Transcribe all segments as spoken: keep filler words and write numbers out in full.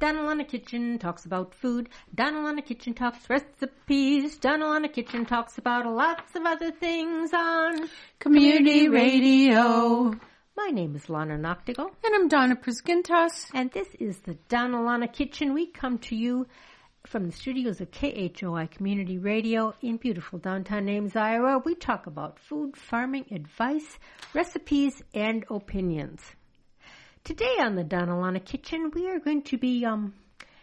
Donald on the Kitchen talks about food. Donald on the Kitchen talks recipes. Donald on the Kitchen talks about lots of other things on Community Radio. My name is Lana Noctigal. And I'm Donna Priskintas. And this is the Donald on the Kitchen. We come to you from the studios of K H O I Community Radio in beautiful downtown Ames, Iowa. We talk about food, farming, advice, recipes, and opinions. Today on the Donald on the Kitchen, we are going to be um,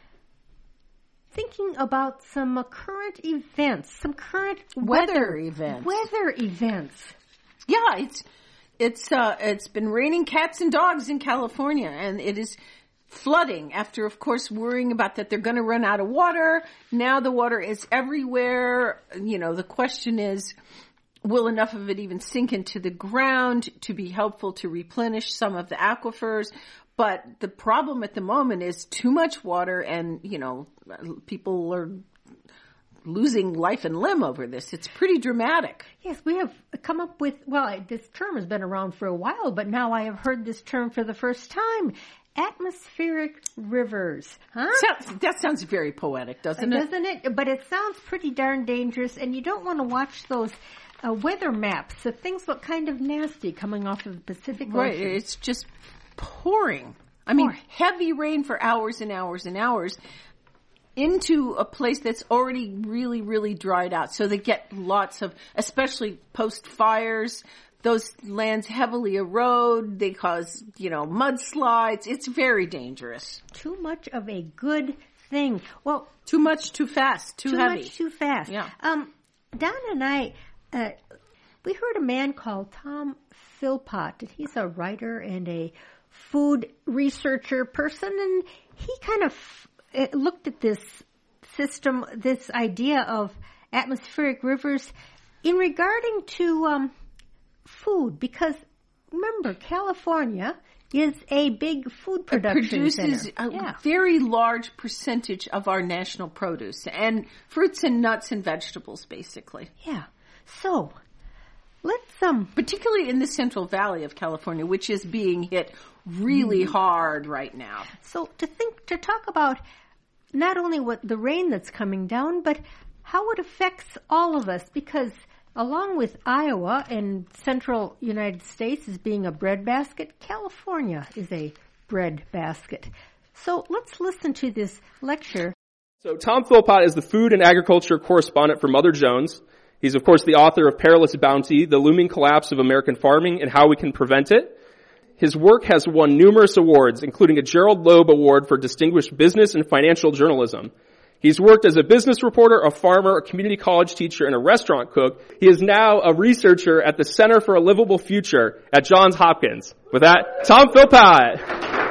thinking about some uh, current events, some current weather, weather events. Weather events. Yeah, it's it's uh, it's been raining cats and dogs in California, and it is flooding after, of course, worrying about that they're going to run out of water. Now the water is everywhere. You know, the question is, will enough of it even sink into the ground to be helpful to replenish some of the aquifers? But the problem at the moment is too much water, and, you know, people are losing life and limb over this. It's pretty dramatic. Yes, we have come up with, well, this term has been around for a while, but now I have heard this term for the first time. Atmospheric rivers. Huh? Sounds, that sounds very poetic, doesn't it? Doesn't it? But it sounds pretty darn dangerous, and you don't want to watch those uh, weather maps. So things look kind of nasty coming off of the Pacific Ocean. Right, it's just pouring. I mean, heavy rain for hours and hours and hours into a place that's already really, really dried out. So they get lots of, especially post-fires, those lands heavily erode. They cause, you know, mudslides. It's very dangerous. Too much of a good thing. Well, too much, too fast, too, too heavy. Too much, too fast. Yeah. Um, Donna and I, uh, we heard a man called Tom Philpott, and he's a writer and a food researcher person, and he kind of uh, looked at this system, this idea of atmospheric rivers in regarding to um, food, because remember, California is a big food production It produces center. a yeah. very large percentage of our national produce, and fruits and nuts and vegetables, basically. Yeah. So, let's um, particularly in the Central Valley of California, which is being hit really mm. hard right now. So, to think, to talk about not only what the rain that's coming down, but how it affects all of us, because along with Iowa and central United States as being a breadbasket, California is a breadbasket. So let's listen to this lecture. So Tom Philpott is the food and agriculture correspondent for Mother Jones. He's, of course, the author of Perilous Bounty, The Looming Collapse of American Farming and How We Can Prevent It. His work has won numerous awards, including a Gerald Loeb Award for Distinguished Business and Financial Journalism. He's worked as a business reporter, a farmer, a community college teacher, and a restaurant cook. He is now a researcher at the Center for a Livable Future at Johns Hopkins. With that, Tom Philpott.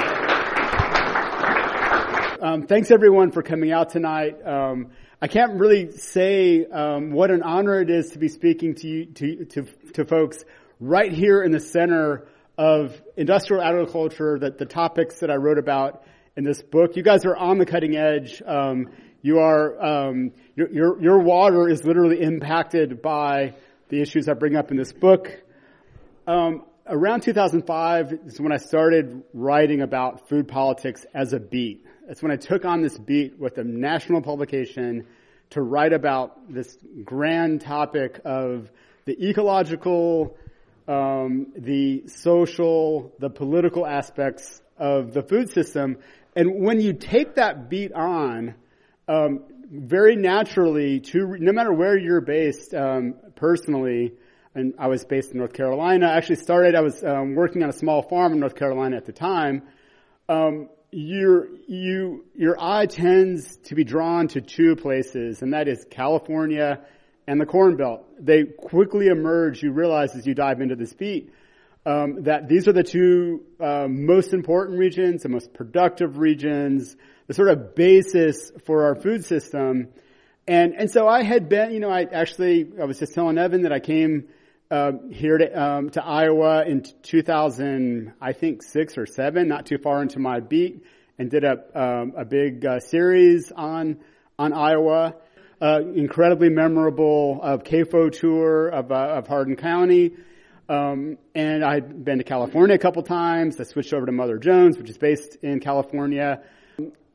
Um, thanks everyone for coming out tonight. Um, I can't really say um, what an honor it is to be speaking to you, to, to, to folks right here in the center of industrial agriculture, that the topics that I wrote about in this book. You guys are on the cutting edge. Um, You are, um, your, your, your water is literally impacted by the issues I bring up in this book. Um, around two thousand five is when I started writing about food politics as a beat. That's when I took on this beat with a national publication to write about this grand topic of the ecological, um, the social, the political aspects of the food system. And when you take that beat on, Um, very naturally, to no matter where you're based, um, personally, and I was based in North Carolina. I actually started, I was um, working on a small farm in North Carolina at the time. Um, your, you, your eye tends to be drawn to two places, and that is California and the Corn Belt. They quickly emerge, you realize as you dive into this beat, um, that these are the two uh, most important regions, the most productive regions, the sort of basis for our food system. And, and so I had been, you know, I actually, I was just telling Evan that I came, uh, here to, um, to Iowa in two thousand, I think six or seven, not too far into my beat, and did a, um, a big, uh, series on, on Iowa. Uh, incredibly memorable, uh, C A F O tour of, uh, of Hardin County. Um, and I'd been to California a couple times. I switched over to Mother Jones, which is based in California.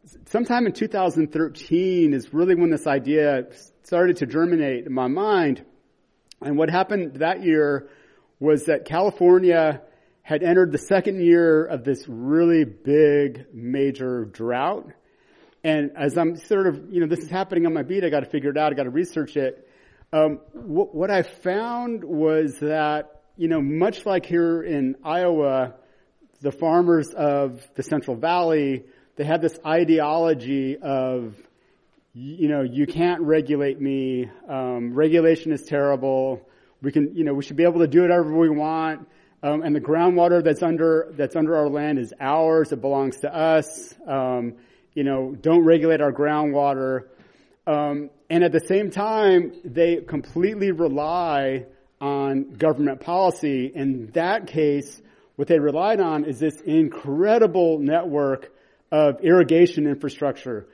sometime in two thousand thirteen is really when this idea started to germinate in my mind. And what happened that year was that California had entered the second year of this really big, major drought. And as I'm sort of, you know, this is happening on my beat, I got to figure it out, I got to research it. Um, what, what I found was that, you know, much like here in Iowa, the farmers of the Central Valley, they had this ideology of, you know, you can't regulate me. Um, regulation is terrible. We can, you know, we should be able to do whatever we want. Um, and the groundwater that's under that's under our land is ours. It belongs to us. Um, you know, don't regulate our groundwater. Um, and at the same time, they completely rely on government policy. In that case, what they relied on is this incredible network of irrigation infrastructure,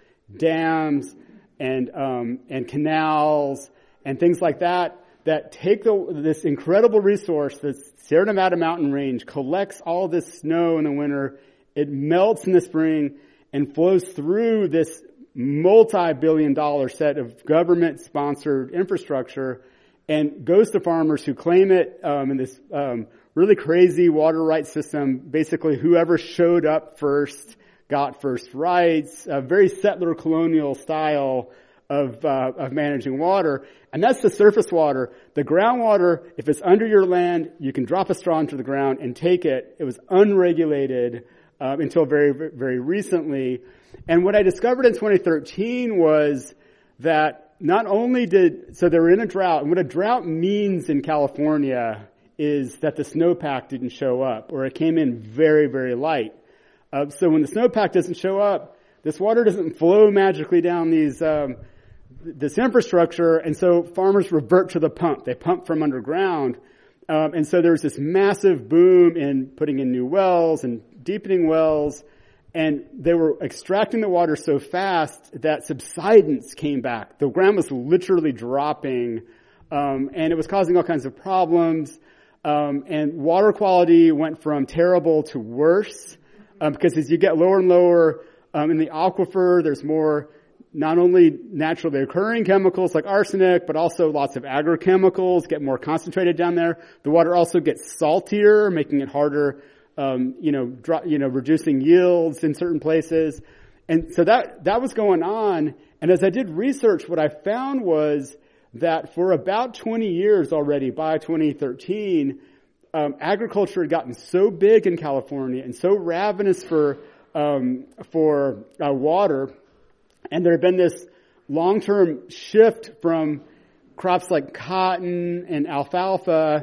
dams and um, and canals and things like that, that take the, this incredible resource, this Sierra Nevada mountain range, collects all this snow in the winter, it melts in the spring, and flows through this multi-billion dollar set of government-sponsored infrastructure and goes to farmers who claim it um, in this um, really crazy water rights system. Basically, whoever showed up first got first rights, a very settler colonial style of uh, of managing water. And that's the surface water. The groundwater, if it's under your land, you can drop a straw into the ground and take it. It was unregulated uh, until very, very recently. And what I discovered in twenty thirteen was that not only did, so they were in a drought, and what a drought means in California is that the snowpack didn't show up, or it came in very, very light. Uh, so when the snowpack doesn't show up, this water doesn't flow magically down these um, this infrastructure, and so farmers revert to the pump. They pump from underground, um, and so there's this massive boom in putting in new wells and deepening wells, and they were extracting the water so fast that subsidence came back. The ground was literally dropping, um, and it was causing all kinds of problems, um, and water quality went from terrible to worse. Um, because as you get lower and lower um, in the aquifer, there's more not only naturally occurring chemicals like arsenic, but also lots of agrochemicals get more concentrated down there. The water also gets saltier, making it harder, um, you know, dro- you know, reducing yields in certain places. And so that that was going on. And as I did research, what I found was that for about twenty years already, by twenty thirteen, Um, agriculture had gotten so big in California and so ravenous for um, for uh, water, and there had been this long-term shift from crops like cotton and alfalfa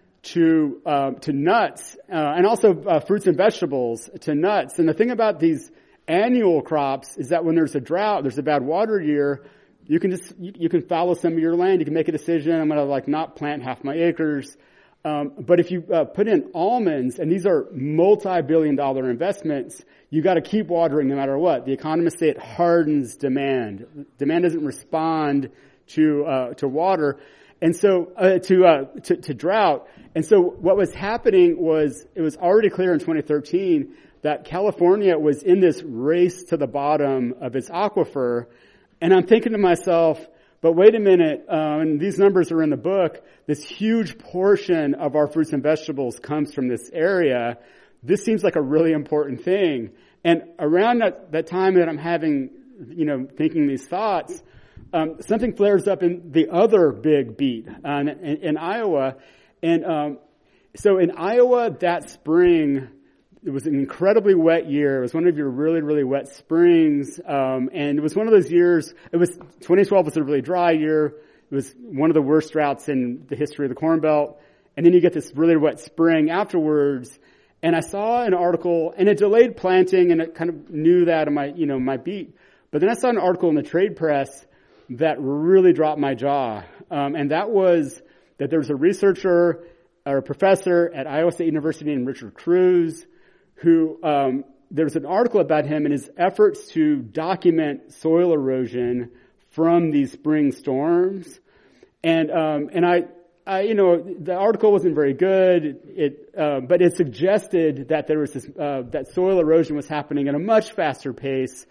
to uh, to nuts, uh, and also uh, fruits and vegetables to nuts. And the thing about these annual crops is that when there's a drought, there's a bad water year, you can just you, you can fallow some of your land. You can make a decision. I'm going to like not plant half my acres. Um, but if you uh, put in almonds, and these are multi-billion dollar investments, you got to keep watering no matter what. The economists say it hardens demand. Demand doesn't respond to uh, to water, and so uh, to, uh, to to drought. And so what was happening was it was already clear in twenty thirteen that California was in this race to the bottom of its aquifer. And I'm thinking to myself, but wait a minute, uh, and these numbers are in the book, this huge portion of our fruits and vegetables comes from this area. This seems like a really important thing. And around that, that time that I'm having, you know, thinking these thoughts, um, something flares up in the other big beat uh, in, in Iowa. And um, so in Iowa that spring, it was an incredibly wet year. It was one of your really, really wet springs. Um, and it was one of those years, it was, twenty twelve was a really dry year. It was one of the worst droughts in the history of the Corn Belt. And then you get this really wet spring afterwards. And I saw an article, and it delayed planting, and it kind of knew that in my, you know, my beat. But then I saw an article in the trade press that really dropped my jaw. Um, and that was that there was a researcher or a professor at Iowa State University named Richard Cruz, who um, there was an article about him and his efforts to document soil erosion from these spring storms, and um, and I, I, you know, the article wasn't very good. It, uh, but it suggested that there was this uh, that soil erosion was happening at a much faster pace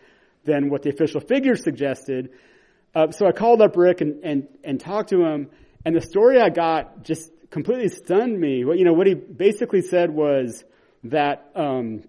than what the official figures suggested. Uh, so I called up Rick and, and, and talked to him, and the story I got just completely stunned me. Well, you know, what he basically said was that, um,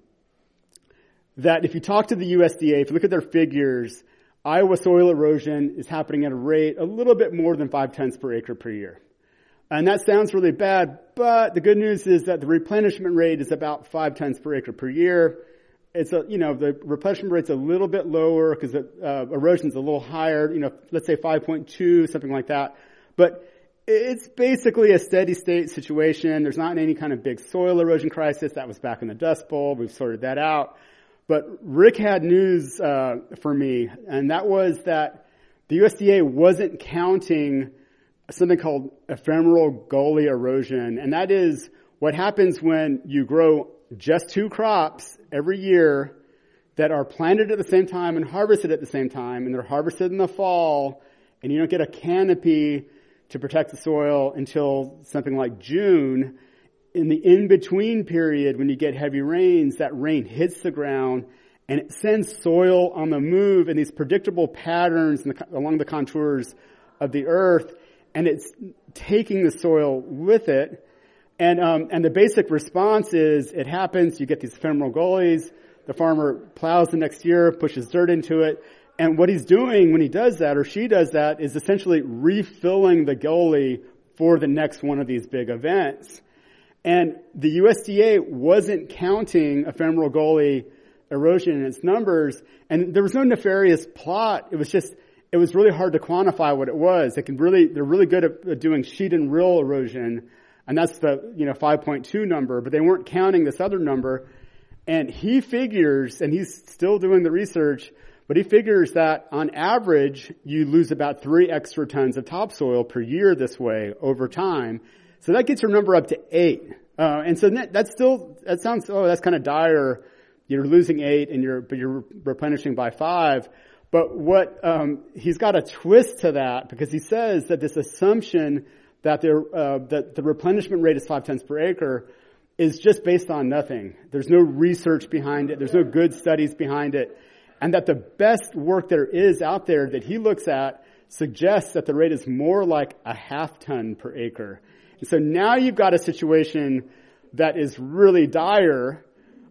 that if you talk to the U S D A, if you look at their figures, Iowa soil erosion is happening at a rate a little bit more than five tons per acre per year. And that sounds really bad, but the good news is that the replenishment rate is about five tons per acre per year. It's a, you know, the replenishment rate's a little bit lower because the uh, erosion's a little higher, you know, let's say five point two, something like that. But it's basically a steady state situation. There's not any kind of big soil erosion crisis. That was back in the Dust Bowl. We've sorted that out. But Rick had news uh, for me, and that was that the U S D A wasn't counting something called ephemeral gully erosion, and that is what happens when you grow just two crops every year that are planted at the same time and harvested at the same time, and they're harvested in the fall, and you don't get a canopy to protect the soil until something like June. In the in-between period, when you get heavy rains, that rain hits the ground and it sends soil on the move in these predictable patterns in the, along the contours of the earth, and it's taking the soil with it. And um, and the basic response is it happens, you get these ephemeral gullies, the farmer plows the next year, pushes dirt into it, and what he's doing when he does that, or she does that, is essentially refilling the gully for the next one of these big events. And the U S D A wasn't counting ephemeral gully erosion in its numbers, and there was no nefarious plot. It was just, it was really hard to quantify what it was. They can really, they're really good at doing sheet and rill erosion, and that's the, you know, five point two number, but they weren't counting this other number. And he figures, and he's still doing the research, but he figures that on average, you lose about three extra tons of topsoil per year this way over time. So that gets your number up to eight. Uh, and so that, that's still, that sounds, oh, that's kind of dire. You're losing eight and you're, but you're replenishing by five. But what, um, he's got a twist to that, because he says that this assumption that there, uh, that the replenishment rate is five tons per acre is just based on nothing. There's no research behind it. There's no good studies behind it. And that the best work there is out there that he looks at suggests that the rate is more like a half ton per acre. And so now you've got a situation that is really dire,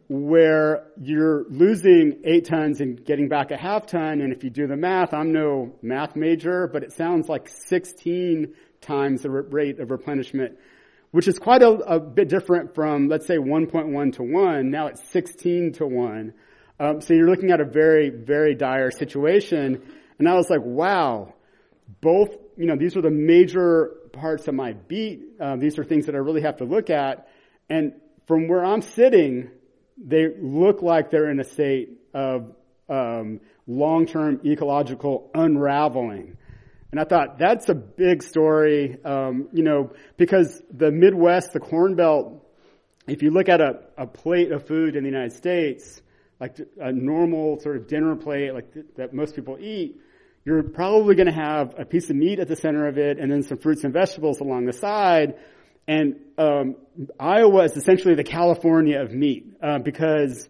where you're losing eight tons and getting back a half ton. And if you do the math, I'm no math major, but it sounds like sixteen times the rate of replenishment, which is quite a, a bit different from, let's say, one point one to one. Now it's sixteen to one. Um, so you're looking at a very, very dire situation. And I was like, wow, both, you know, these are the major parts of my beat. Um, these are things that I really have to look at. And from where I'm sitting, they look like they're in a state of um, long-term ecological unraveling. And I thought, that's a big story, um, you know, because the Midwest, the Corn Belt, if you look at a, a plate of food in the United States, like a normal sort of dinner plate like th- that most people eat, you're probably going to have a piece of meat at the center of it and then some fruits and vegetables along the side. And um, Iowa is essentially the California of meat, uh, because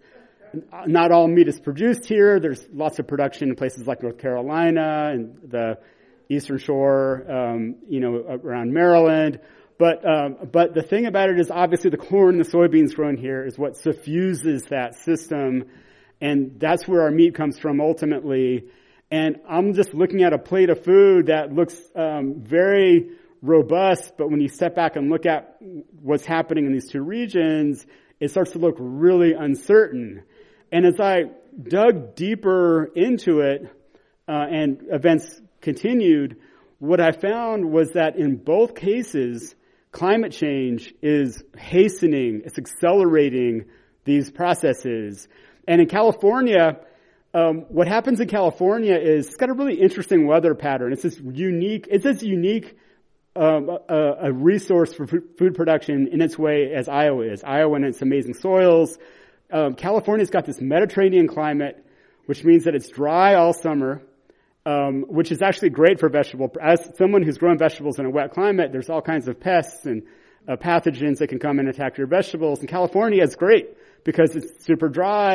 not all meat is produced here. There's lots of production in places like North Carolina and the Eastern Shore, um, you know, around Maryland. But um, but the thing about it is, obviously, the corn and the soybeans grown here is what suffuses that system, and that's where our meat comes from ultimately. And I'm just looking at a plate of food that looks um, very robust, but when you step back and look at what's happening in these two regions, it starts to look really uncertain. And as I dug deeper into it, uh, and events continued, what I found was that in both cases, climate change is hastening, it's accelerating these processes. And in California, um, what happens in California is it's got a really interesting weather pattern. It's this unique, it's this unique Um, a, a resource for food production in its way as Iowa is. Iowa and its amazing soils. Um, California's got this Mediterranean climate, which means that it's dry all summer, um, which is actually great for vegetable. As someone who's grown vegetables in a wet climate, there's all kinds of pests and uh, pathogens that can come and attack your vegetables. And California is great because it's super dry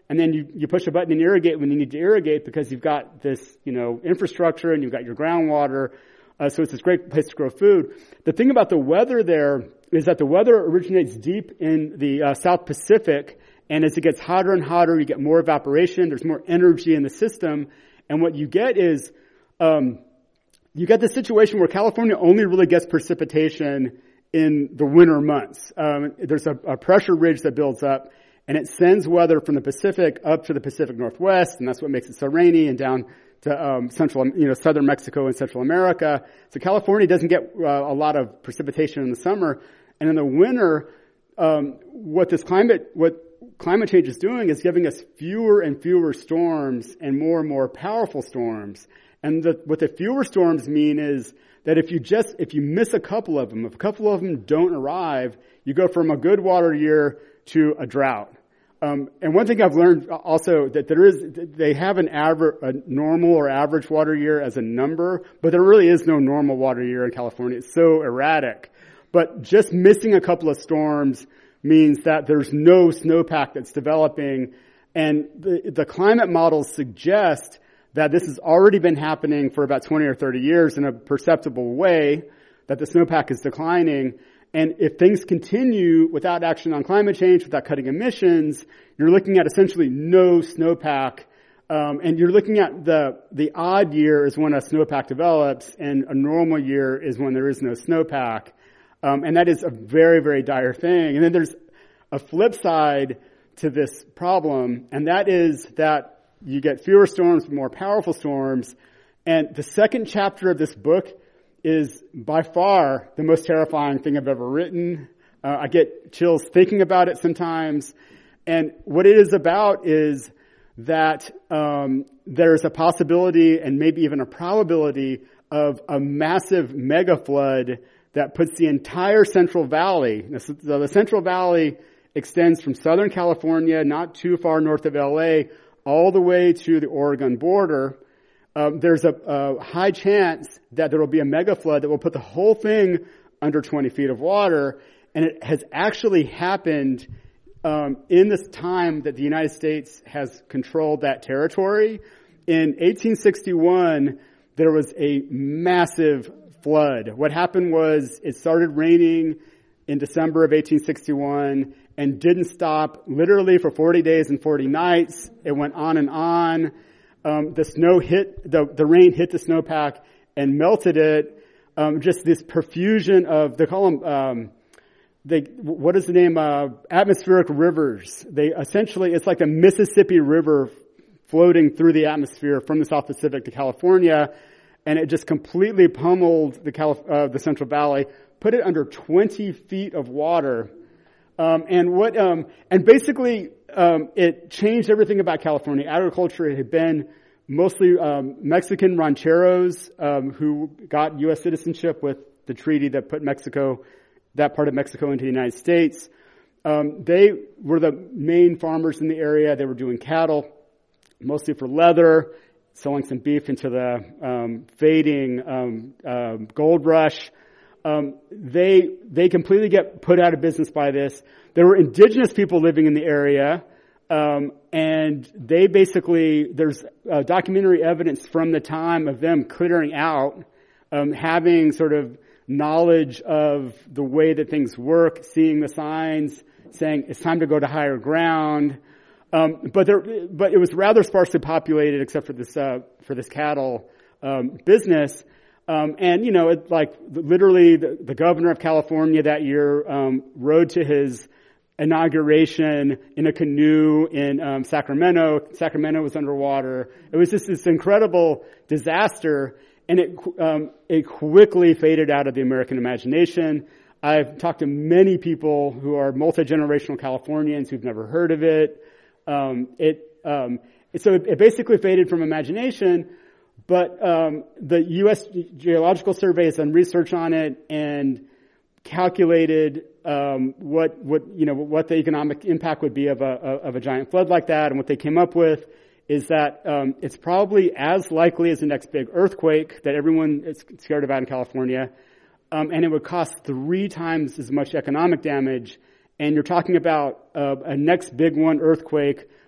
and then you, you push a button and irrigate when you need to irrigate because you've got this, you know, infrastructure and you've got your groundwater. Uh, so it's this great place to grow food. The thing about the weather there is that the weather originates deep in the uh, South Pacific, and as it gets hotter and hotter, you get more evaporation. There's more energy in the system, and what you get is um, you get the situation where California only really gets precipitation in the winter months. Um, there's a, a pressure ridge that builds up, and it sends weather from the Pacific up to the Pacific Northwest, and that's what makes it so rainy, and down to um, central, you know, southern Mexico and Central America. So California doesn't get uh, a lot of precipitation in the summer, and in the winter, um, what this climate, what climate change is doing is giving us fewer and fewer storms and more and more powerful storms. And the, what the fewer storms mean is that if you just, if you miss a couple of them, if a couple of them don't arrive, you go from a good water year to a drought. Um, and one thing I've learned also that there is, they have an average, a normal or average water year as a number, but there really is no normal water year in California. It's so erratic. But just missing a couple of storms means that there's no snowpack that's developing, and the, the climate models suggest that this has already been happening for about twenty or thirty years in a perceptible way, that the snowpack is declining. And if things continue without action on climate change, without cutting emissions, you're looking at essentially no snowpack. Um, and you're looking at the, the odd year is when a snowpack develops, and a normal year is when there is no snowpack. Um, and that is a very, very dire thing. And then there's a flip side to this problem, and that is that you get fewer storms, but more powerful storms. And the second chapter of this book is by far the most terrifying thing I've ever written. Uh, I get chills thinking about it sometimes. And what it is about is that um, there's a possibility and maybe even a probability of a massive mega flood that puts the entire Central Valley. So the Central Valley extends from Southern California, not too far north of L A, all the way to the Oregon border. Um, there's a, a high chance that there will be a mega flood that will put the whole thing under twenty feet of water. And it has actually happened um, in this time that the United States has controlled that territory. In eighteen sixty-one, there was a massive flood. What happened was it started raining in December of eighteen sixty-one and didn't stop literally for forty days and forty nights. It went on and on. Um, the snow hit, the, the rain hit the snowpack and melted it. Um, just this profusion of, they call them, um, they, what is the name, uh, atmospheric rivers. They essentially, it's like a Mississippi River floating through the atmosphere from the South Pacific to California. And it just completely pummeled the Calif- uh, the Central Valley, put it under twenty feet of water. Um, and what, um, and basically, um, it changed everything about California. Agriculture had been mostly, um, Mexican rancheros, um, who got U S citizenship with the treaty that put Mexico, that part of Mexico into the United States. Um, they were the main farmers in the area. They were doing cattle, mostly for leather, selling some beef into the, um, fading, um, uh, gold rush. Um, they, they completely get put out of business by this. There were indigenous people living in the area, um, and they basically, there's uh, documentary evidence from the time of them clearing out, um, having sort of knowledge of the way that things work, seeing the signs, saying it's time to go to higher ground. Um, but there, but it was rather sparsely populated except for this, uh, for this cattle, um, business. Um, and, you know, it, like, literally the, the governor of California that year, um, rode to his inauguration in a canoe in, um, Sacramento. Sacramento was underwater. It was just this incredible disaster, and it, um, it quickly faded out of the American imagination. I've talked to many people who are multi-generational Californians who've never heard of it. Um, it, um, so it, it basically faded from imagination. But um, the U S Geological Survey has done research on it and calculated um, what what you know what the economic impact would be of a of a giant flood like that. And what they came up with is that um, it's probably as likely as the next big earthquake that everyone is scared about in California, um, and it would cost three times as much economic damage. And you're talking about uh, a next big one earthquake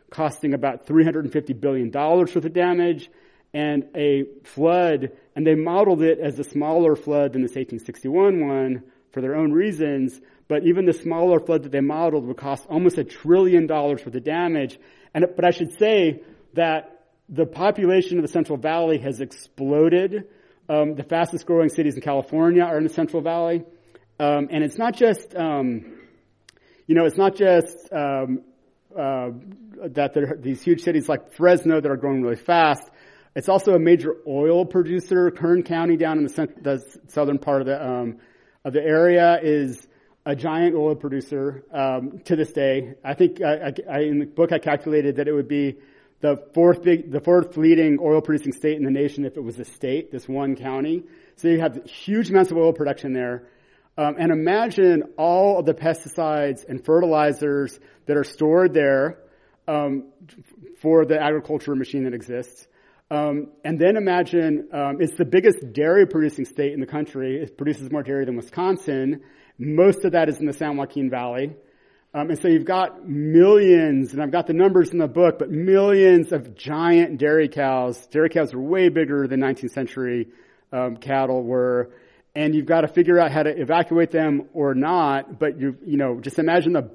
costing about three hundred fifty billion dollars worth of damage, and a flood, and they modeled it as a smaller flood than this eighteen sixty-one one for their own reasons, but even the smaller flood that they modeled would cost almost a trillion dollars worth of damage. And but I should say that the population of the Central Valley has exploded. Um, the fastest growing cities in California are in the Central Valley. Um, and it's not just, um, you know, it's not just um, uh, that there are these huge cities like Fresno that are growing really fast. It's also a major oil producer. Kern County down in the, cent- the southern part of the um, of the area is a giant oil producer um, to this day. I think I, I, in the book I calculated that it would be the fourth big, the fourth leading oil producing state in the nation if it was a state, this one county. So you have huge amounts of oil production there. Um, and imagine all of the pesticides and fertilizers that are stored there um, for the agriculture machine that exists. Um, and then imagine um, it's the biggest dairy producing state in the country. It produces more dairy than Wisconsin. Most of that is in the San Joaquin Valley. Um, and so you've got millions, and I've got the numbers in the book, but millions of giant dairy cows. Dairy cows are way bigger than nineteenth century um, cattle were. And you've got to figure out how to evacuate them or not. But you, you know, just imagine the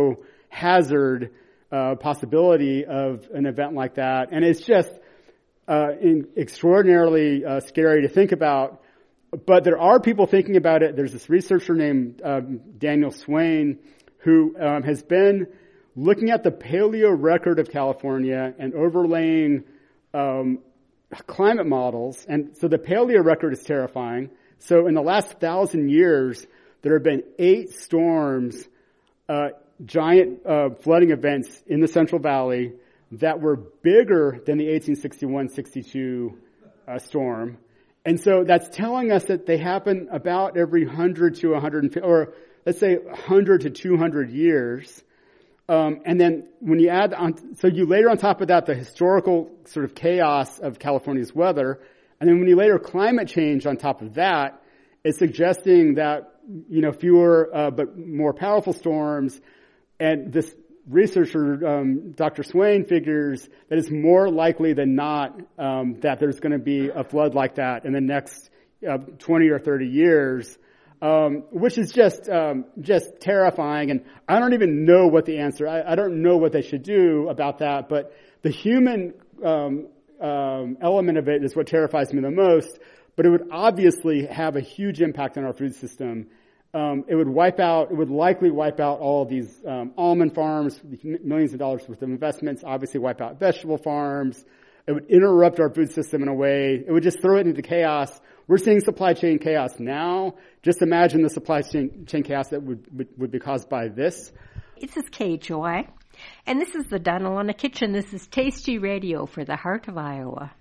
biohazard uh, possibility of an event like that. And it's just uh, in, extraordinarily uh, scary to think about. But there are people thinking about it. There's this researcher named um, Daniel Swain who um, has been looking at the paleo record of California and overlaying um, climate models. And so the paleo record is terrifying. So in the last thousand years, there have been eight storms, uh, giant uh, flooding events in the Central Valley that were bigger than the eighteen sixty-one sixty-two uh, storm. And so that's telling us that they happen about every one hundred to one hundred fifty, or let's say one hundred to two hundred years. Um, and then when you add on, so you layer on top of that the historical sort of chaos of California's weather, and then when you layer climate change on top of that, it's suggesting that, you know, fewer uh, but more powerful storms. And this researcher, um, Doctor Swain, figures that it's more likely than not um, that there's going to be a flood like that in the next uh, twenty or thirty years, um, which is just um, just terrifying. And I don't even know what the answer. I, I don't know what they should do about that. But the human um, um, element of it is what terrifies me the most. But it would obviously have a huge impact on our food system. Um, it would wipe out, it would likely wipe out all of these um, almond farms, millions of dollars worth of investments, obviously wipe out vegetable farms. It would interrupt our food system in a way. It would just throw it into chaos. We're seeing supply chain chaos now. Just imagine the supply chain, chain chaos that would, would, would be caused by this. This is Kay Joy, and this is the Donalona Kitchen. This is Tasty Radio for the heart of Iowa.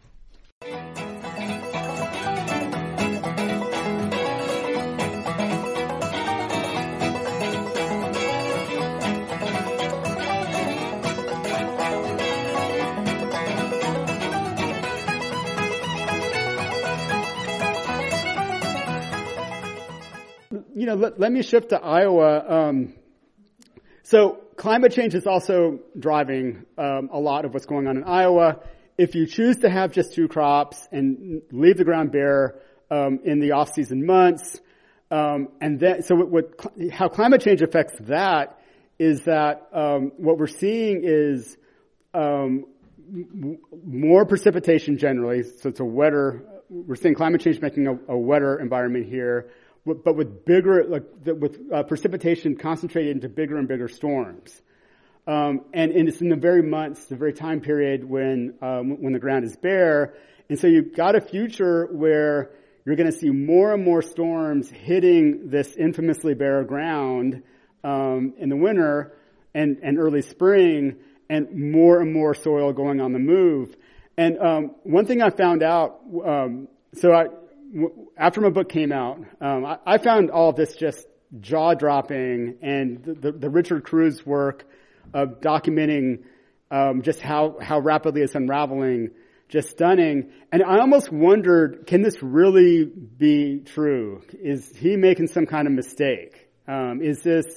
You know, let, let me shift to Iowa. Um, so climate change is also driving um, a lot of what's going on in Iowa. If you choose to have just two crops and leave the ground bare um, in the off-season months, um, and then so what, what how climate change affects that is that um, what we're seeing is um, m- more precipitation generally. So it's a wetter. We're seeing climate change making a, a wetter environment here. But with bigger, like with uh, precipitation concentrated into bigger and bigger storms, um, and, and it's in the very months, the very time period when um, when the ground is bare, and so you've got a future where you're going to see more and more storms hitting this infamously bare ground um, in the winter and, and early spring, and more and more soil going on the move. And um, one thing I found out, um, so I. After my book came out, um, I, I found all of this just jaw-dropping, and the, the, the Richard Cruz work of documenting um, just how, how rapidly it's unraveling, just stunning. And I almost wondered, can this really be true? Is he making some kind of mistake? Um, is this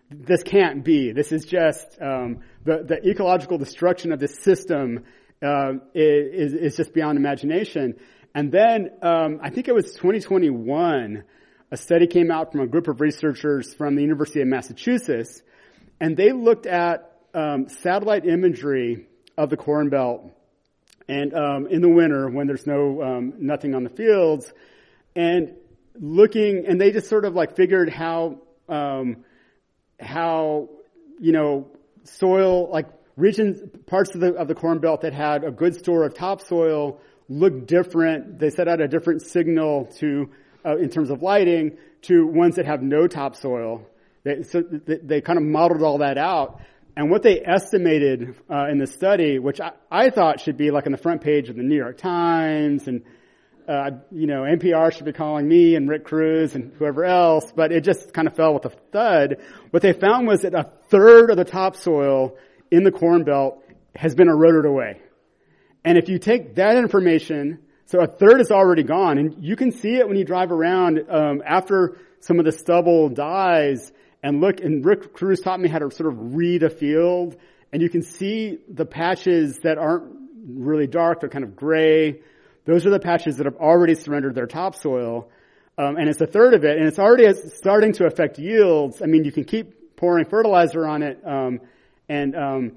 this can't be. This is just um, the the ecological destruction of this system uh, is is just beyond imagination. And then um, I think it was twenty twenty-one, a study came out from a group of researchers from the University of Massachusetts, and they looked at um, satellite imagery of the Corn Belt, and um, in the winter when there's no um, nothing on the fields, and looking, and they just sort of like figured how um, how you know soil, like regions, parts of the of the Corn Belt that had a good store of topsoil look different. They set out a different signal to, uh, in terms of lighting, to ones that have no topsoil. They, so they, they kind of modeled all that out. And what they estimated uh, in the study, which I, I thought should be like on the front page of the New York Times, and uh, you know, N P R should be calling me and Rick Cruz and whoever else, but it just kind of fell with a thud. What they found was that a third of the topsoil in the Corn Belt has been eroded away. And if you take that information, so a third is already gone, and you can see it when you drive around um, after some of the stubble dies, and look, and Rick Cruz taught me how to sort of read a field, and you can see the patches that aren't really dark, they're kind of gray. Those are the patches that have already surrendered their topsoil, um, and it's a third of it, and it's already starting to affect yields. I mean, you can keep pouring fertilizer on it, um, and um,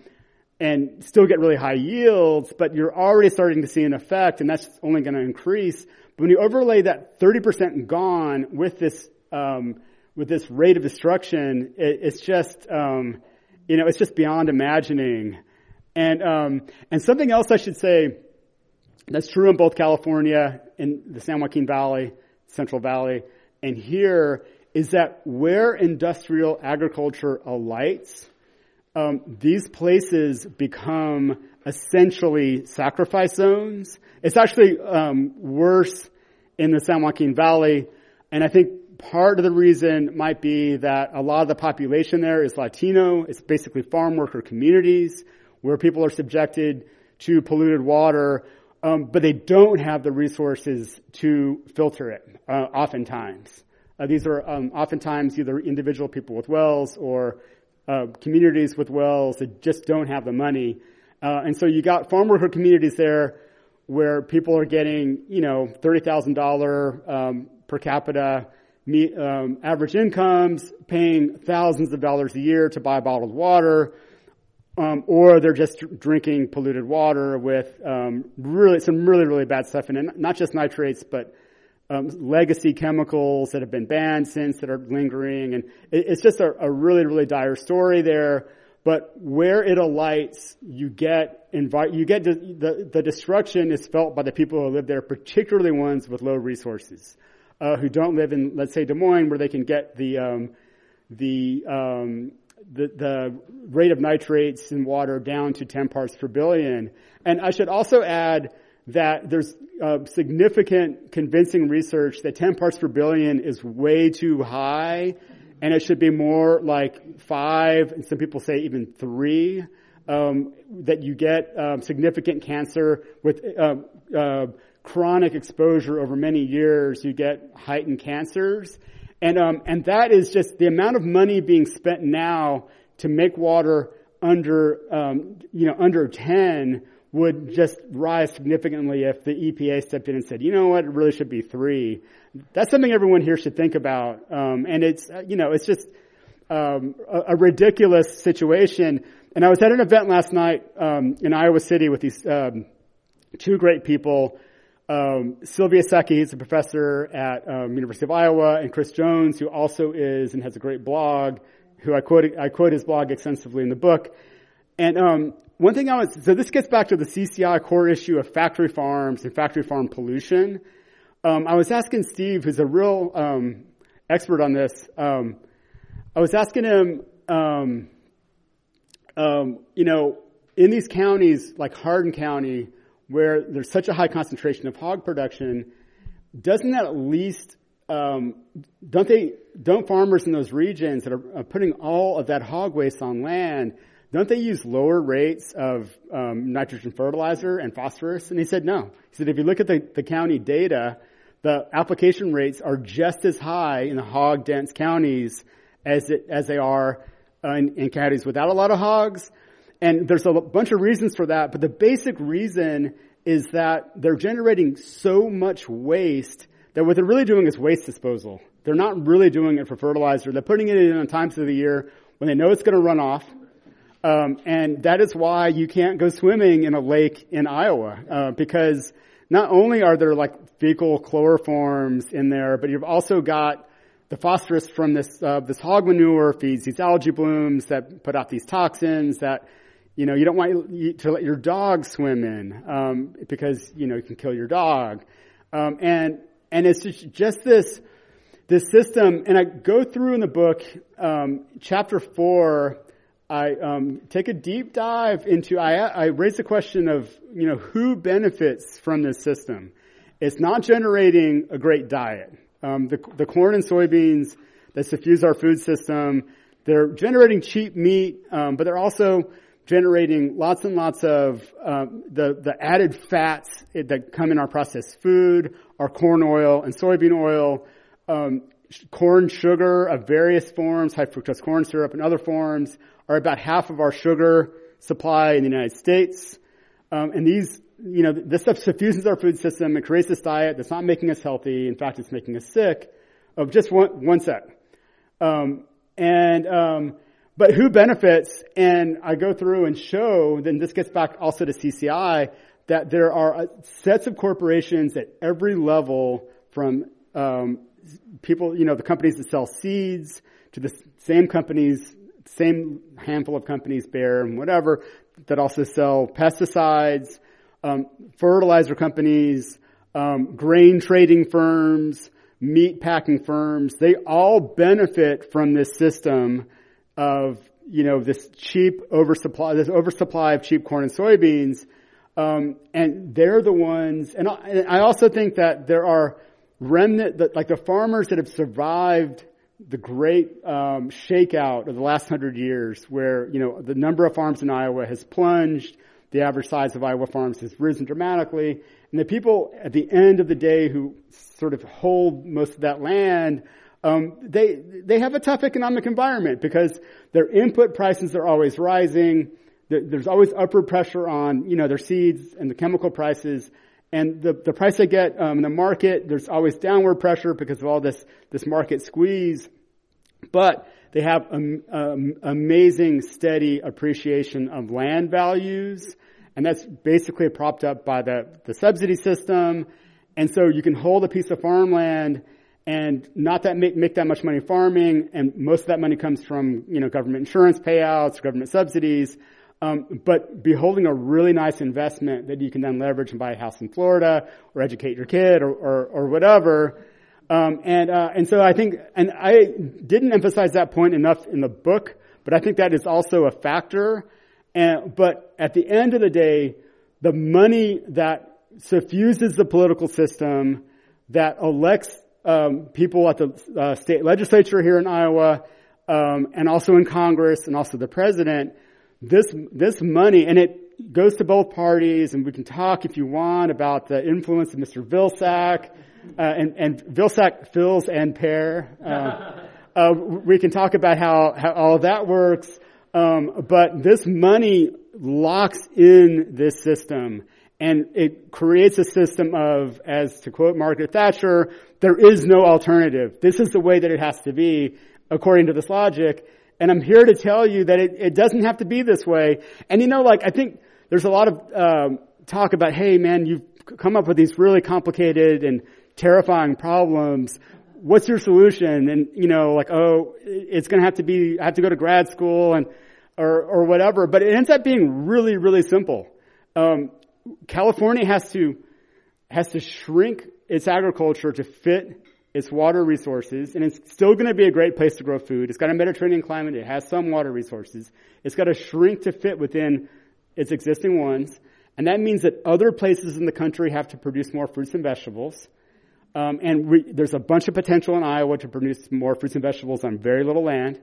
and still get really high yields, but you're already starting to see an effect, and that's only going to increase. But when you overlay that thirty percent gone with this um, with this rate of destruction, it, it's just um, you know it's just beyond imagining. And um, and something else I should say that's true in both California, in the San Joaquin Valley, Central Valley, and here is that where industrial agriculture alights, Um, these places become essentially sacrifice zones. It's actually um, worse in the San Joaquin Valley, and I think part of the reason might be that a lot of the population there is Latino. It's basically farm worker communities where people are subjected to polluted water, um, but they don't have the resources to filter it, uh, oftentimes. Uh, these are um, oftentimes either individual people with wells or Uh, communities with wells that just don't have the money. Uh, and so you got farm worker communities there where people are getting, you know, thirty thousand dollars um, per capita me, um, average incomes, paying thousands of dollars a year to buy bottled water, um, or they're just drinking polluted water with um, really some really, really bad stuff in it. Not just nitrates, but Um, legacy chemicals that have been banned since that are lingering, and it, it's just a, a really, really dire story there. But where it alights, you get invite, you get the, the the destruction is felt by the people who live there, particularly ones with low resources, uh, who don't live in, let's say, Des Moines, where they can get the um, the um, the the rate of nitrates in water down to ten parts per billion. And I should also add that there's uh, significant convincing research that ten parts per billion is way too high, and it should be more like five, and some people say even three, um, that you get um, significant cancer with uh, uh, chronic exposure over many years. You get heightened cancers, and um, and that is just the amount of money being spent now to make water under um, you know under ten would just rise significantly if the E P A stepped in and said, you know what, it really should be three. That's something everyone here should think about. Um, and it's, you know, it's just um, a, a ridiculous situation. And I was at an event last night um, in Iowa City with these um, two great people, um, Sylvia Secchi, who's a professor at um, University of Iowa, and Chris Jones, who also is and has a great blog, who I quote, I quote his blog extensively in the book. And um, one thing I was, so this gets back to the C C I core issue of factory farms and factory farm pollution. Um, I was asking Steve, who's a real um, expert on this, um, I was asking him, um, um, you know, in these counties like Hardin County, where there's such a high concentration of hog production, doesn't that at least, um, don't they, don't farmers in those regions that are, are putting all of that hog waste on land, don't they use lower rates of um, nitrogen fertilizer and phosphorus? And he said no. He said if you look at the, the county data, the application rates are just as high in the hog-dense counties as it, as they are uh, in, in counties without a lot of hogs. And there's a bunch of reasons for that, but the basic reason is that they're generating so much waste that what they're really doing is waste disposal. They're not really doing it for fertilizer. They're putting it in on times of the year when they know it's going to run off. Um, and that is why you can't go swimming in a lake in Iowa, uh, because not only are there like fecal chloroforms in there, but you've also got the phosphorus from this, uh, this hog manure feeds these algae blooms that put out these toxins that, you know, you don't want to let your dog swim in, um, because, you know, you can kill your dog. Um, and, and it's just, just this, this system. And I go through in the book, um, chapter four, I um, take a deep dive into, I, I raise the question of, you know, who benefits from this system. It's not generating a great diet. Um, the, the corn and soybeans that suffuse our food system, they're generating cheap meat, um, but they're also generating lots and lots of um, the, the added fats that come in our processed food, our corn oil and soybean oil, um, corn sugar of various forms, high fructose corn syrup and other forms, are about half of our sugar supply in the United States. Um, and these, you know, this stuff suffuses our food system. It creates this diet that's not making us healthy. In fact, it's making us sick. Of just one, one sec. Um, and, um, but who benefits? And I go through and show, then this gets back also to C C I, that there are sets of corporations at every level from, um, people, you know, the companies that sell seeds to the same companies, same handful of companies, Bayer and whatever, that also sell pesticides, um, fertilizer companies, um, grain trading firms, meat packing firms. They all benefit from this system of, you know, this cheap oversupply, this oversupply of cheap corn and soybeans. Um, and they're the ones, and I also think that there are remnant, that like the farmers that have survived the great um, shakeout of the last hundred years, where, you know, the number of farms in Iowa has plunged, the average size of Iowa farms has risen dramatically, and the people at the end of the day who sort of hold most of that land, um, they they have a tough economic environment because their input prices are always rising. There's always upward pressure on, you know, their seeds and the chemical prices. And the, the price they get um, in the market, there's always downward pressure because of all this, this market squeeze. But they have um, um, amazing, steady appreciation of land values. And that's basically propped up by the, the subsidy system. And so you can hold a piece of farmland and not that make, make that much money farming. And most of that money comes from, you know, government insurance payouts, government subsidies. Um, but be holding a really nice investment that you can then leverage and buy a house in Florida or educate your kid or, or, or whatever. Um, and, uh, and so I think, and I didn't emphasize that point enough in the book, but I think that is also a factor. And, but at the end of the day, the money that suffuses the political system, that elects, um, people at the uh, state legislature here in Iowa, um, and also in Congress and also the president, This, this money, and it goes to both parties, and we can talk if you want about the influence of Mister Vilsack, uh, and, and Vilsack fills and pair. Uh, uh, we can talk about how, how all that works. Um, but this money locks in this system, and it creates a system of, as to quote Margaret Thatcher, there is no alternative. This is the way that it has to be, according to this logic. And I'm here to tell you that it, it doesn't have to be this way. And you know, like, I think there's a lot of um, talk about, hey, man, you've come up with these really complicated and terrifying problems. What's your solution? And, you know, like, oh, it's going to have to be, I have to go to grad school and, or, or whatever. But it ends up being really, really simple. Um, California has to, has to shrink its agriculture to fit its water resources, and it's still going to be a great place to grow food. It's got a Mediterranean climate. It has some water resources. It's got to shrink to fit within its existing ones, and that means that other places in the country have to produce more fruits and vegetables. Um, and we, there's a bunch of potential in Iowa to produce more fruits and vegetables on very little land,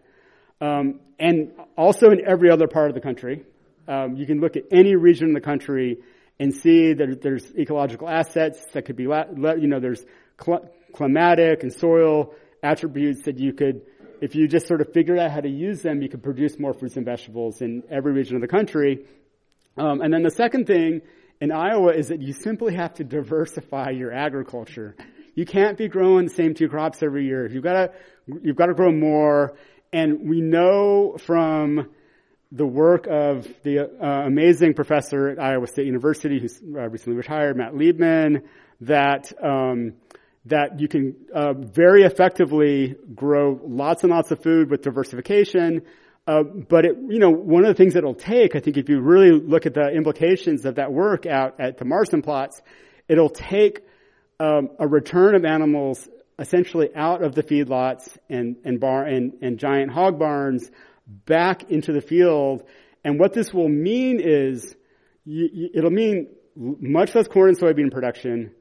um, and also in every other part of the country. Um, you can look at any region in the country and see that there's ecological assets that could be, you know, there's cl- climatic and soil attributes that you could if you just sort of figure out how to use them, you can produce more fruits and vegetables in every region of the country. Um, and then the second thing in Iowa is that you simply have to diversify your agriculture. You can't be growing the same two crops every year. You've got to, you've got to grow more. And we know from the work of the uh, amazing professor at Iowa State University, who's uh, recently retired, Matt Liebman, that um, that you can uh, very effectively grow lots and lots of food with diversification. Uh, but it, you know, one of the things that it'll take, I think, if you really look at the implications of that work out at the Marsden plots, it'll take um, a return of animals essentially out of the feedlots and and bar and, and giant hog barns back into the field. And what this will mean is you, you, it'll mean much less corn and soybean production,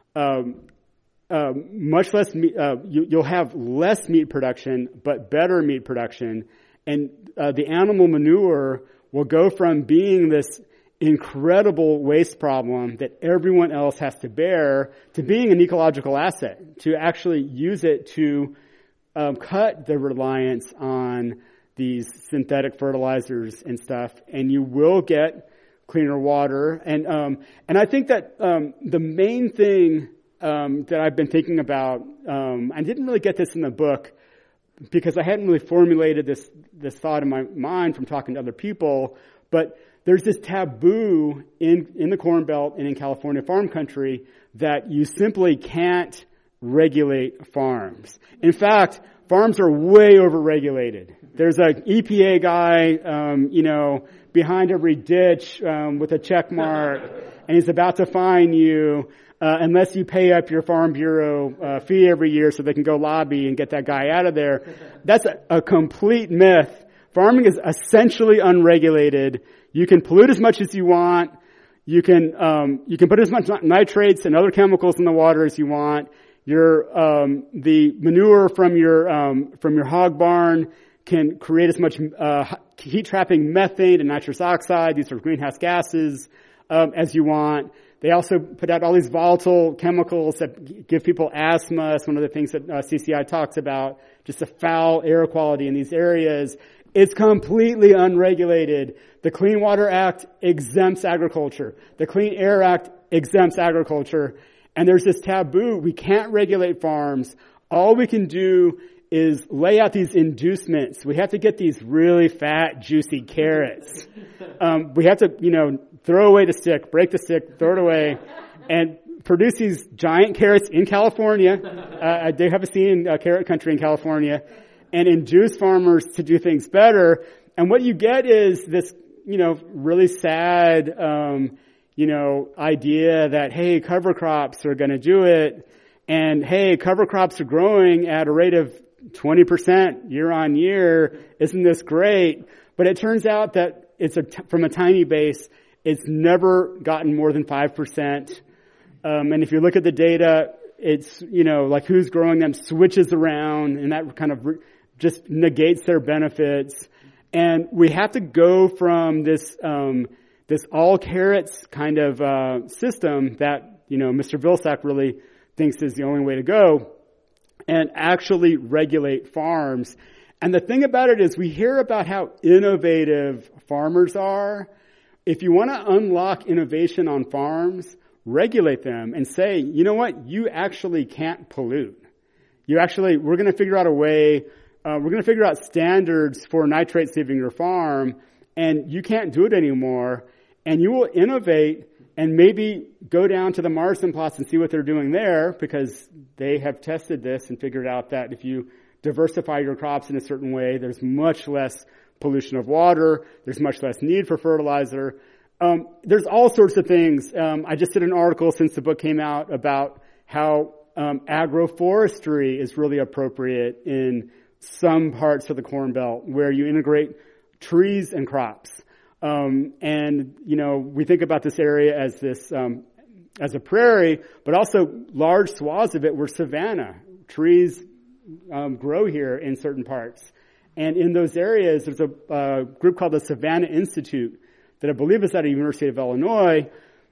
um, uh, much less meat, uh, you, you'll have less meat production, but better meat production. And uh, the animal manure will go from being this incredible waste problem that everyone else has to bear to being an ecological asset, to actually use it to um, cut the reliance on these synthetic fertilizers and stuff, and you will get cleaner water. And um, and I think that um, the main thing um, that I've been thinking about, um, I didn't really get this in the book because I hadn't really formulated this this thought in my mind from talking to other people, but there's this taboo in, in the Corn Belt and in California farm country that you simply can't regulate farms. In fact, farms are way overregulated. There's an E P A guy, um, you know, behind every ditch um, with a check mark, and he's about to fine you uh, unless you pay up your Farm Bureau uh, fee every year so they can go lobby and get that guy out of there. That's a, a complete myth. Farming is essentially unregulated. You can pollute as much as you want. You can um, you can put as much nitrates and other chemicals in the water as you want. Your um, the manure from your um, from your hog barn can create as much uh, heat trapping methane and nitrous oxide, these are greenhouse gases, um, as you want. They also put out all these volatile chemicals that give people asthma. It's one of the things that uh, C C I talks about, just the foul air quality in these areas. It's completely unregulated. The Clean Water Act exempts agriculture. The Clean Air Act exempts agriculture. And there's this taboo. We can't regulate farms. All we can do is lay out these inducements. We have to get these really fat, juicy carrots. Um, we have to, you know, throw away the stick, break the stick, throw it away, and produce these giant carrots in California. Uh, they have a scene in uh, carrot country in California, and induce farmers to do things better. And what you get is this, you know, really sad, um, you know, idea that, hey, cover crops are going to do it. And hey, cover crops are growing at a rate of twenty percent year on year. Isn't this great? But it turns out that it's a t- from a tiny base, it's never gotten more than five percent. Um, and if you look at the data, it's, you know, like who's growing them switches around, and that kind of re- just negates their benefits. And we have to go from this, um, this all carrots kind of, uh, system that, you know, Mister Vilsack really thinks is the only way to go, and actually regulate farms. And the thing about it is we hear about how innovative farmers are. If you want to unlock innovation on farms, regulate them and say, you know what, you actually can't pollute. You actually, we're going to figure out a way, uh, we're going to figure out standards for nitrate saving your farm, and you can't do it anymore. And you will innovate and maybe go down to the Marsden plots and see what they're doing there, because they have tested this and figured out that if you diversify your crops in a certain way, there's much less pollution of water, there's much less need for fertilizer. Um, there's all sorts of things. Um, I just did an article since the book came out about how um, agroforestry is really appropriate in some parts of the Corn Belt, where you integrate trees and crops. Um, and, you know, we think about this area as this, um, as a prairie, but also large swaths of it were savanna. Trees, um, grow here in certain parts. And in those areas, there's a, uh, group called the Savannah Institute that I believe is at the University of Illinois.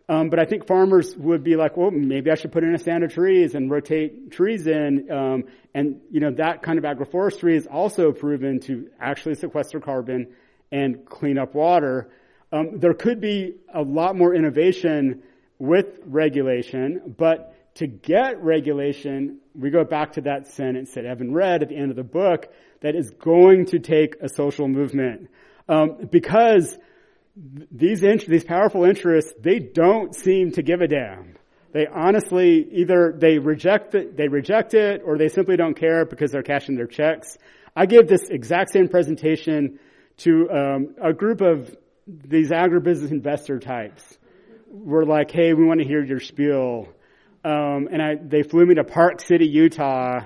Um, but I think farmers would be like, well, maybe I should put in a stand of trees and rotate trees in. Um, and, you know, that kind of agroforestry is also proven to actually sequester carbon and clean up water. Um, there could be a lot more innovation with regulation, but to get regulation, we go back to that sentence that Evan read at the end of the book, that is going to take a social movement. Um, because these int- these powerful interests, they don't seem to give a damn. They honestly, either they reject it, they reject it, or they simply don't care because they're cashing their checks. I gave this exact same presentation to um, a group of these agribusiness investor types. We're like, hey, we want to hear your spiel. Um, and I, they flew me to Park City, Utah.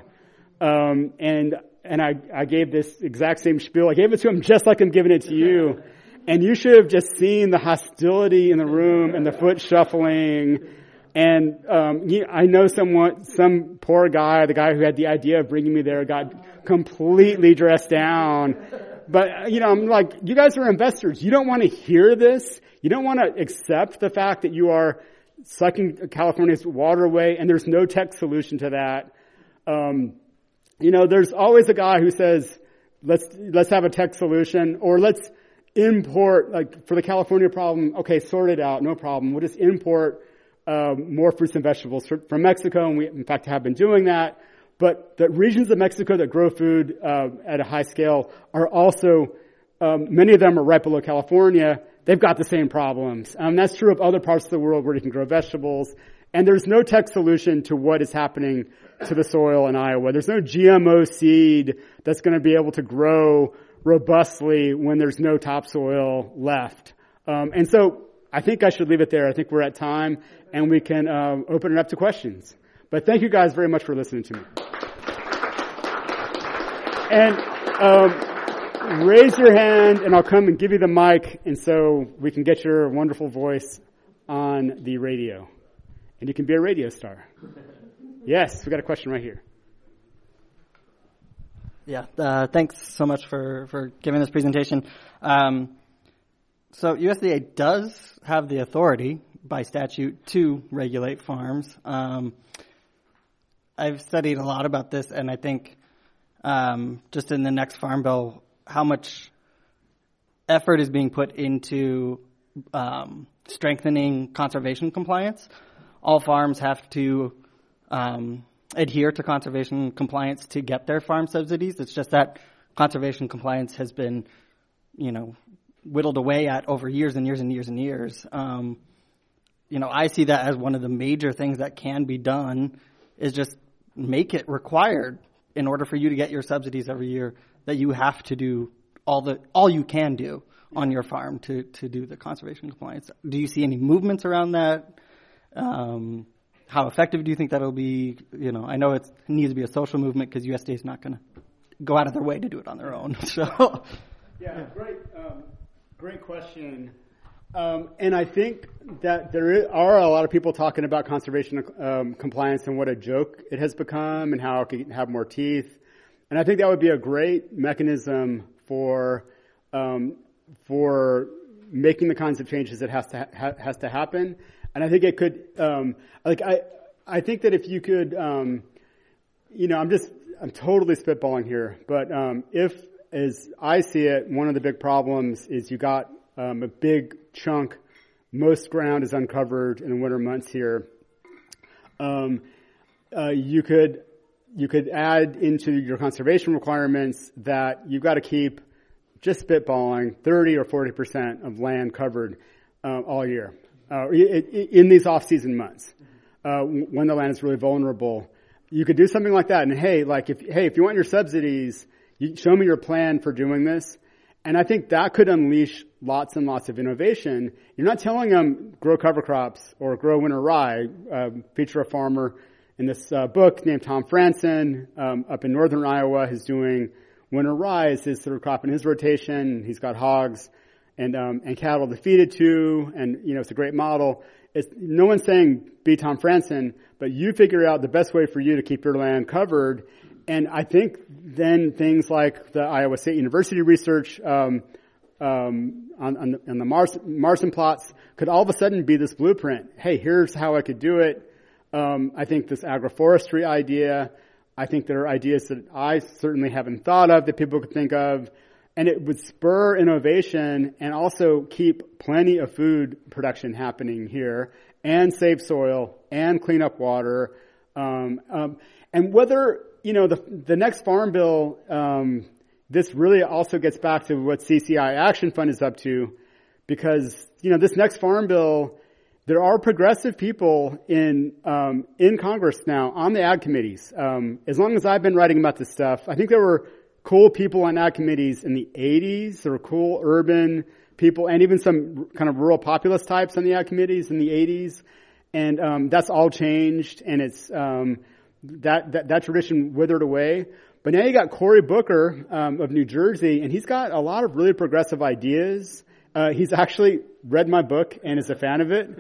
Um, and, and I, I gave this exact same spiel. I gave it to them just like I'm giving it to you. And you should have just seen the hostility in the room and the foot shuffling. And, um, you, I know someone, some poor guy, the guy who had the idea of bringing me there got completely dressed down. But, you know, I'm like, you guys are investors. You don't want to hear this. You don't want to accept the fact that you are sucking California's water away, and there's no tech solution to that. Um, you know, there's always a guy who says, let's, let's have a tech solution, or let's import, like, for the California problem, okay, sort it out, no problem. We'll just import, um, more fruits and vegetables from Mexico, and we, in fact, have been doing that. But the regions of Mexico that grow food, uh, at a high scale are also, um, many of them are right below California. They've got the same problems. Um, that's true of other parts of the world where you can grow vegetables. And there's no tech solution to what is happening to the soil in Iowa. There's no G M O seed that's going to be able to grow robustly when there's no topsoil left. Um, and so I think I should leave it there. I think we're at time, and we can uh, open it up to questions. But thank you guys very much for listening to me. And um, raise your hand, and I'll come and give you the mic, and so we can get your wonderful voice on the radio. And you can be a radio star. Yes, we got a question right here. Yeah, uh, thanks so much for, for giving this presentation. Um, so U S D A does have the authority by statute to regulate farms. Um, I've studied a lot about this, and I think um, just in the next Farm Bill, how much effort is being put into um, strengthening conservation compliance. All farms have to um, adhere to conservation compliance to get their farm subsidies. It's just that conservation compliance has been, you know, whittled away at over years and years and years and years. Um, you know, I see that as one of the major things that can be done is just make it required in order for you to get your subsidies every year that you have to do all the all you can do on your farm to, to do the conservation compliance. Do you see any movements around that? Um, how effective do you think that'll be? You know, I know it's, it needs to be a social movement because U S D A is not going to go out of their way to do it on their own. So, yeah, great, um, great question. Um, and I think that there is, are a lot of people talking about conservation um, compliance and what a joke it has become and how it can have more teeth. And I think that would be a great mechanism for um, for making the kinds of changes that has to ha- has to happen. And I think it could, um, like I I think that if you could, um, you know, I'm just I'm totally spitballing here, but um, if, as I see it, one of the big problems is you got um, a big chunk, most ground is uncovered in the winter months here. Um, uh, you could you could add into your conservation requirements that you've got to keep, just spitballing, thirty or forty percent of land covered uh, all year uh, in these off-season months uh, when the land is really vulnerable. You could do something like that. And hey, like if hey, if you want your subsidies, you show me your plan for doing this. And I think that could unleash lots and lots of innovation. You're not telling them grow cover crops or grow winter rye. Uh, feature a farmer in this uh, book named Tom Franson um, up in northern Iowa who's doing winter rye as his sort of crop in his rotation. He's got hogs and um, and cattle to feed it to, and you know it's a great model. It's, no one's saying be Tom Franson, but you figure out the best way for you to keep your land covered. And I think then things like the Iowa State University research um, um, on, on the, on the Mars, Marsden plots could all of a sudden be this blueprint. Hey, here's how I could do it. Um, I think this agroforestry idea, I think there are ideas that I certainly haven't thought of that people could think of, and it would spur innovation and also keep plenty of food production happening here and save soil and clean up water. Um, um, and whether, you know, the, the next farm bill, um, this really also gets back to what C C I Action Fund is up to, because, you know, this next farm bill, there are progressive people in um, in Congress now on the ag committees. Um, as long as I've been writing about this stuff, I think there were cool people on ag committees in the eighties. There were cool urban people and even some kind of rural populist types on the ag committees in the eighties. And um, that's all changed, and it's um, that, that that tradition withered away. But now you got Cory Booker um, of New Jersey, and he's got a lot of really progressive ideas. Uh, he's actually read my book and is a fan of it.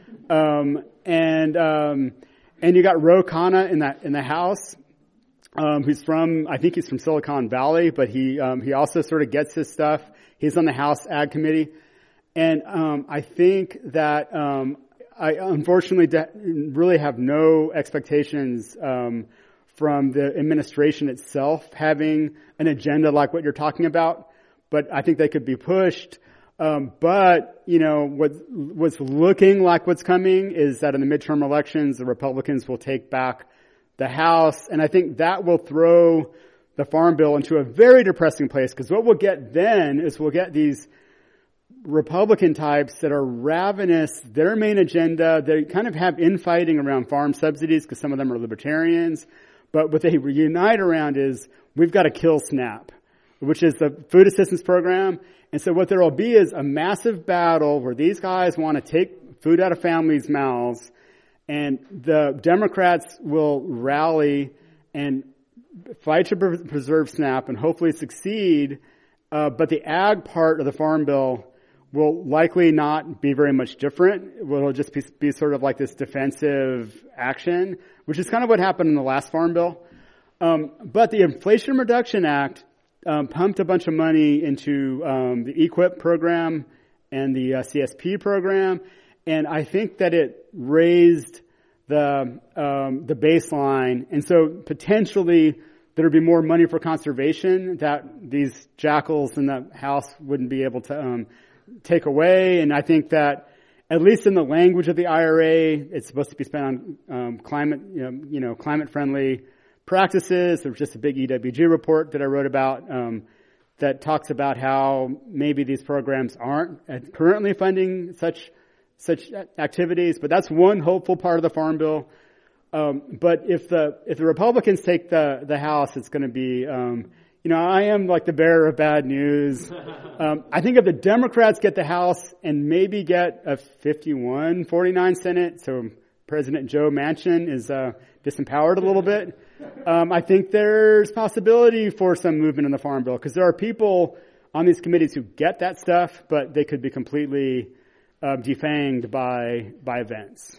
Um, and, um, and you got Ro Khanna in that, in the House, um, who's from, I think he's from Silicon Valley, but he, um, he also sort of gets his stuff. He's on the House Ag Committee. And, um, I think that, um, I unfortunately de- really have no expectations, um, from the administration itself having an agenda like what you're talking about, but I think they could be pushed. Um, but, you know, what, what's looking like what's coming is that in the midterm elections, the Republicans will take back the House. And I think that will throw the Farm Bill into a very depressing place, because what we'll get then is we'll get these Republican types that are ravenous. Their main agenda, they kind of have infighting around farm subsidies because some of them are libertarians. But what they reunite around is we've got to kill SNAP, which is the food assistance program. And so what there will be is a massive battle where these guys want to take food out of families' mouths, and the Democrats will rally and fight to preserve SNAP and hopefully succeed. Uh, but the ag part of the Farm Bill will likely not be very much different. It will just be, be sort of like this defensive action, which is kind of what happened in the last Farm Bill. Um, but the Inflation Reduction Act Um, pumped a bunch of money into um, the E Q I P program and the uh, C S P program, and I think that it raised the um, the baseline, and so potentially there would be more money for conservation that these jackals in the House wouldn't be able to um, take away. And I think that at least in the language of the I R A, it's supposed to be spent on um, climate, you know, you know, climate friendly practices. There was just a big E W G report that I wrote about um, that talks about how maybe these programs aren't currently funding such such activities. But that's one hopeful part of the Farm Bill. Um, but if the if the Republicans take the the House, it's going to be um, you know I am like the bearer of bad news. Um, I think if the Democrats get the House and maybe get a fifty-one forty-nine Senate, so President Joe Manchin is uh, disempowered a little bit. Um, I think there's possibility for some movement in the Farm Bill, because there are people on these committees who get that stuff, but they could be completely uh, defanged by by events.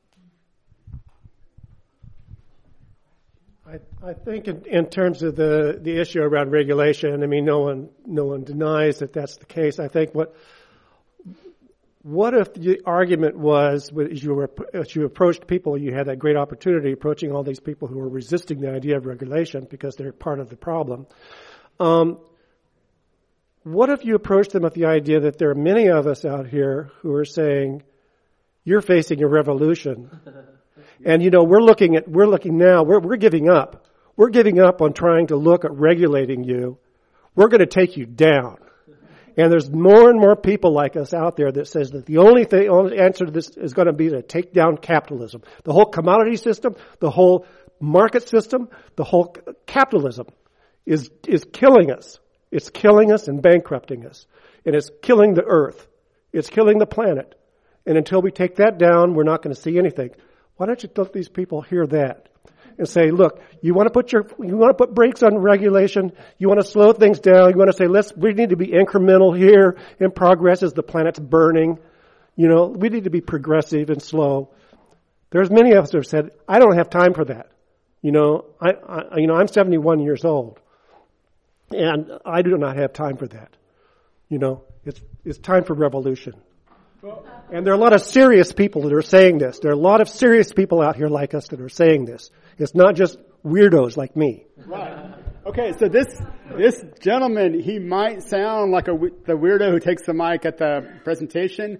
I, I think in, in terms of the, the issue around regulation, I mean, no one no one denies that that's the case. I think what what if the argument was, as you were, as you approached people, you had that great opportunity approaching all these people who were resisting the idea of regulation because they're part of the problem. Um, what if you approached them with the idea that there are many of us out here who are saying, you're facing a revolution. And, you know, we're looking at, we're looking now, we're, we're giving up. We're giving up on trying to look at regulating you. We're going to take you down. And there's more and more people like us out there that says that the only thing, only answer to this is going to be to take down capitalism. The whole commodity system, the whole market system, the whole capitalism is, is killing us. It's killing us and bankrupting us. And it's killing the earth. It's killing the planet. And until we take that down, we're not going to see anything. Why don't you let these people hear that and say, look, you want to put your, you want to put brakes on regulation. You want to slow things down. You want to say, let's, we need to be incremental here in progress as the planet's burning. You know, we need to be progressive and slow. There's many of us who have said, I don't have time for that. You know, I, I you know, I'm seventy-one years old and I do not have time for that. You know, It's, it's time for revolution. And there are a lot of serious people that are saying this. There are a lot of serious people out here like us that are saying this. It's not just weirdos like me. Right. Okay, so this this gentleman, he might sound like a, the weirdo who takes the mic at the presentation,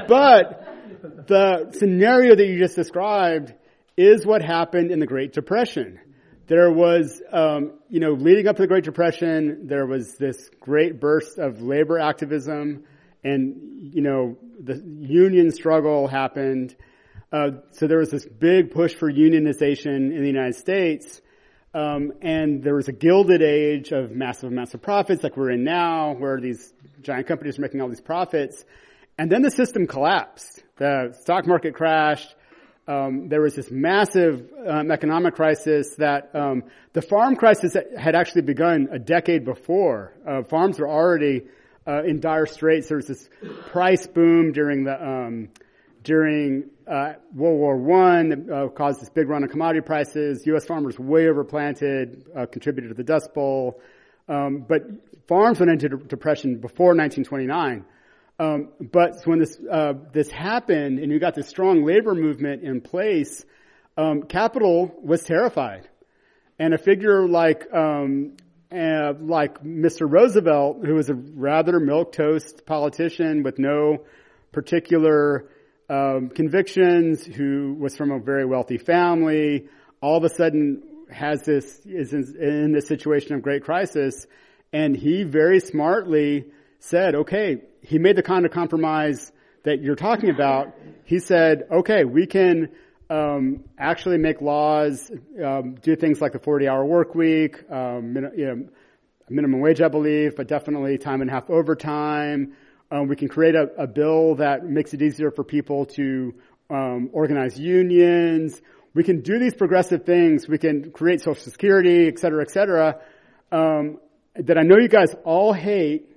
but the scenario that you just described is what happened in the Great Depression. There was, um, you know, leading up to the Great Depression, there was this great burst of labor activism, and, you know, the union struggle happened. Uh, so there was this big push for unionization in the United States. Um, and there was a gilded age of massive amounts of profits like we're in now, where these giant companies are making all these profits. And then the system collapsed. The stock market crashed. Um, there was this massive um, economic crisis that um, the farm crisis had actually begun a decade before. Uh, farms were already uh, in dire straits. There was this price boom during the um, during uh, World War One that uh, caused this big run on commodity prices. U S farmers way overplanted, uh, contributed to the Dust Bowl. Um, but farms went into de- depression before nineteen twenty-nine. Um, but when this uh, this happened, and you got this strong labor movement in place, um, capital was terrified, and a figure like um, uh, like Mister Roosevelt, who was a rather milquetoast politician with no particular um, convictions, who was from a very wealthy family, all of a sudden has this is in, in this situation of great crisis, and he very smartly said, okay. He made the kind of compromise that you're talking about. He said, okay, we can um, actually make laws, um, do things like the forty-hour work week, um, min- you know, minimum wage, I believe, but definitely time and a half overtime. Um, we can create a, a bill that makes it easier for people to um, organize unions. We can do these progressive things. We can create Social Security, et cetera, et cetera, um, that I know you guys all hate,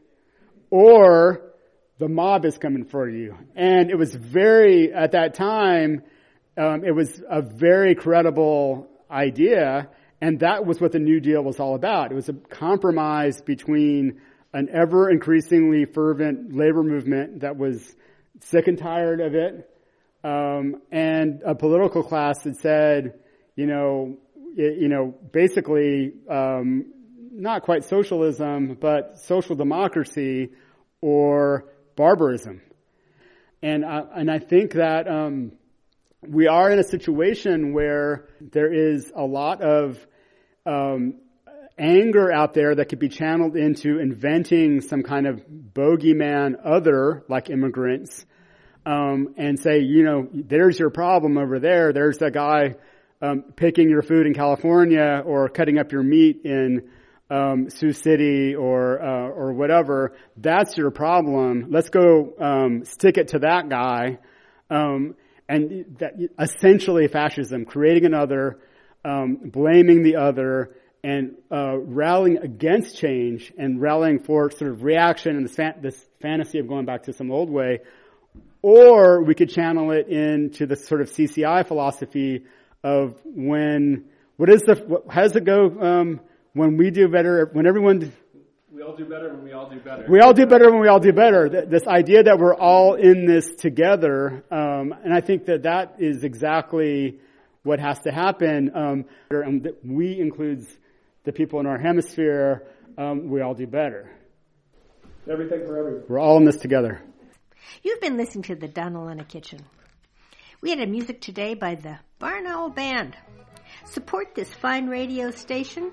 or the mob is coming for you. And it was very, at that time, um, it was a very credible idea, and that was what the New Deal was all about. It was a compromise between an ever-increasingly fervent labor movement that was sick and tired of it, um, and a political class that said, you know, it, you know, basically, um, not quite socialism, but social democracy or barbarism. And I, and I think that um, we are in a situation where there is a lot of um, anger out there that could be channeled into inventing some kind of bogeyman other, like immigrants, um, and say, you know, there's your problem over there. There's that guy um, picking your food in California or cutting up your meat in Um, Sioux City or uh, or whatever. That's your problem. Let's go um, stick it to that guy. Um, and that essentially fascism, creating another, um, blaming the other, and uh, rallying against change and rallying for sort of reaction and this, fan- this fantasy of going back to some old way. Or we could channel it into the sort of C C I philosophy of when, what is the, what, how does it go, um, when we do better, when everyone... We all do better when we all do better. We all do better when we all do better. This idea that we're all in this together, um, and I think that that is exactly what has to happen. Um, and that we includes the people in our hemisphere. Um, we all do better. Everything for everyone. We're all in this together. You've been listening to the Donna Lana Kitchen. We had a music today by the Barn Owl Band. Support this fine radio station,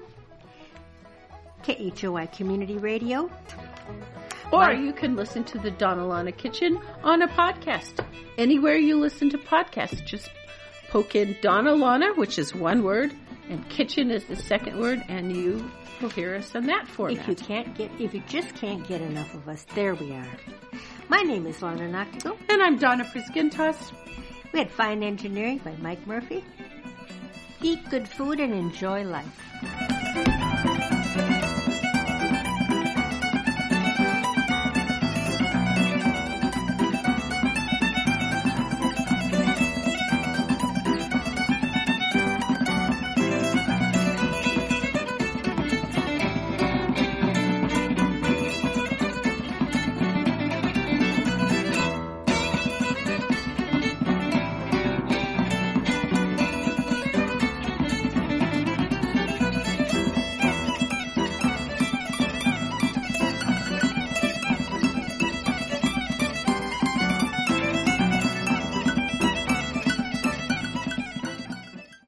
K H O I Community Radio. Or you can listen to the Donna Lana Kitchen on a podcast. Anywhere you listen to podcasts, just poke in Donna Lana, which is one word, and kitchen is the second word, and you will hear us in that format. If you can't get, if you just can't get enough of us, there we are. My name is Lana Noctigal. And I'm Donna Priskintas. We had fine engineering by Mike Murphy. Eat good food and enjoy life.